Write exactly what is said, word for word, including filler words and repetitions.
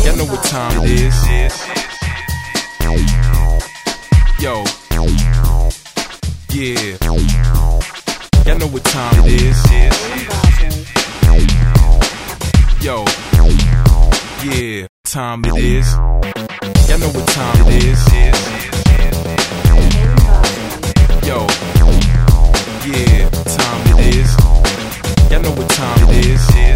Y'all know what time it is. Yo, yeah. Y'all know what time it is. Yo, yeah, time it is. Y'all know what time it is. Yo, yeah, time it is. Y'all know what time it is.